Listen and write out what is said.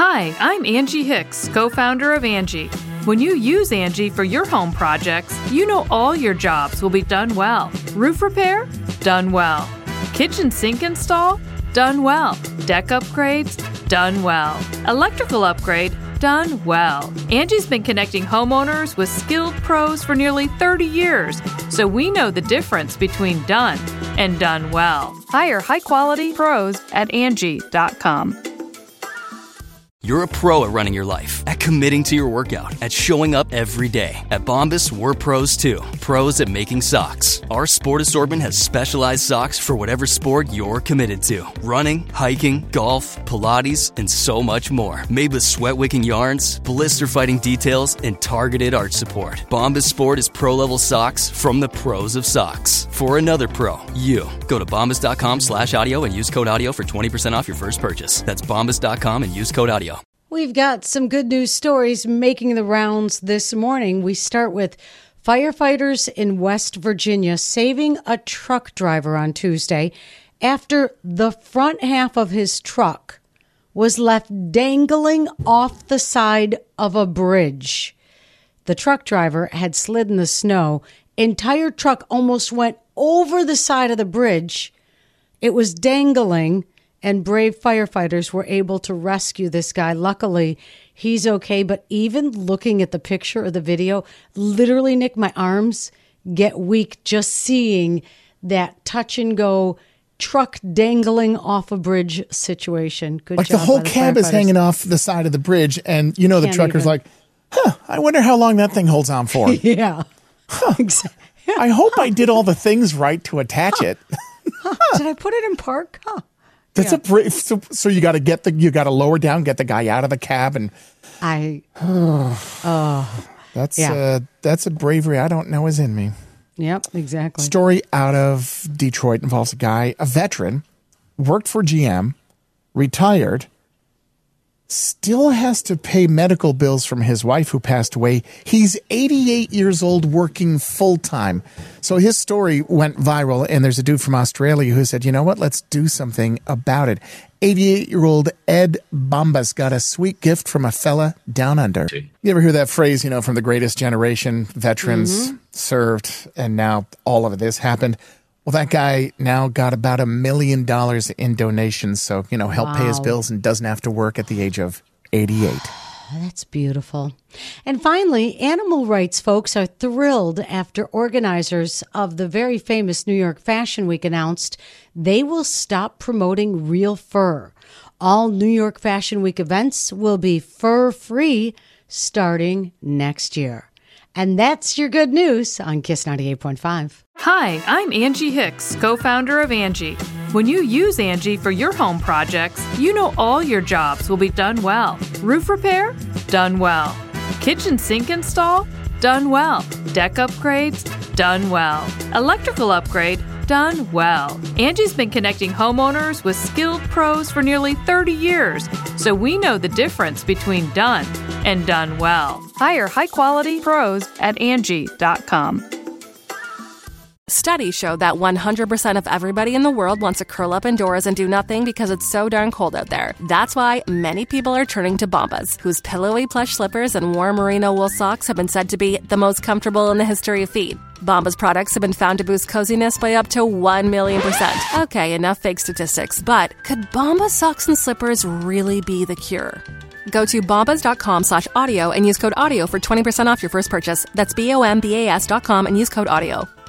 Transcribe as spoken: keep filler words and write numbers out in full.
Hi, I'm Angie Hicks, co-founder of Angie. When you use Angie for your home projects, you know all your jobs will be done well. Roof repair? Done well. Kitchen sink install? Done well. Deck upgrades? Done well. Electrical upgrade? Done well. Angie's been connecting homeowners with skilled pros for nearly thirty years, so we know the difference between done and done well. Hire high-quality pros at Angie dot com. You're a pro at running your life, at committing to your workout, at showing up every day. At Bombas, we're pros too. Pros at making socks. Our sport assortment has specialized socks for whatever sport you're committed to. Running, hiking, golf, Pilates, and so much more. Made with sweat-wicking yarns, blister-fighting details, and targeted arch support. Bombas Sport is pro-level socks from the pros of socks. For another pro, you. Go to bombas.com slash audio and use code audio for twenty percent off your first purchase. That's bombas dot com and use code audio. We've got some good news stories making the rounds this morning. We start with firefighters in West Virginia saving a truck driver on Tuesday after the front half of his truck was left dangling off the side of a bridge. The truck driver had slid in the snow. Entire truck almost went over the side of the bridge. It was dangling, and brave firefighters were able to rescue this guy. Luckily, he's okay. But even looking at the picture or the video, literally, Nick, my arms get weak just seeing that touch and go truck dangling off a bridge situation. Good like job. The whole the cab is hanging off the side of the bridge. And, you know, the Can't trucker's even. like, huh, I wonder how long that thing holds on for. Yeah. Huh. Exactly. I hope I did all the things right to attach huh. it. Huh. Did I put it in park? Huh. That's yeah. a brave. So, so you got to get the you got to lower down, get the guy out of the cab, and I. oh, that's yeah. uh, that's a bravery I don't know is in me. Yep, exactly. Story out of Detroit involves a guy, a veteran, worked for G M, retired, still has to pay medical bills from his wife who passed away. He's eighty-eight years old, working full time. So his story went viral, and there's a dude from Australia who said, you know what, let's do something about it. eighty-eight-year-old Ed Bombas got a sweet gift from a fella down under. You ever hear that phrase, you know, from the greatest generation, veterans mm-hmm. served, and now all of this happened? Well, that guy now got about a million dollars in donations, so, you know, help wow. pay his bills and doesn't have to work at the age of eighty-eight. That's beautiful. And finally, animal rights folks are thrilled after organizers of the very famous New York Fashion Week announced they will stop promoting real fur. All New York Fashion Week events will be fur-free starting next year. And that's your good news on Kiss ninety-eight point five. Hi, I'm Angie Hicks, co-founder of Angie. When you use Angie for your home projects, you know all your jobs will be done well. Roof repair? Done well. Kitchen sink install? Done well. Deck upgrades? Done well. Electrical upgrade? Done well. Angie's been connecting homeowners with skilled pros for nearly thirty years, so we know the difference between done and done well. Hire high-quality pros at Angie dot com. Studies show that one hundred percent of everybody in the world wants to curl up indoors and do nothing because it's so darn cold out there. That's why many people are turning to Bombas, whose pillowy plush slippers and warm merino wool socks have been said to be the most comfortable in the history of feet. Bombas products have been found to boost coziness by up to one million percent. Okay, enough fake statistics, but could Bombas socks and slippers really be the cure? Go to bombas.com slash audio and use code audio for twenty percent off your first purchase. That's B O M B A S dot com and use code audio.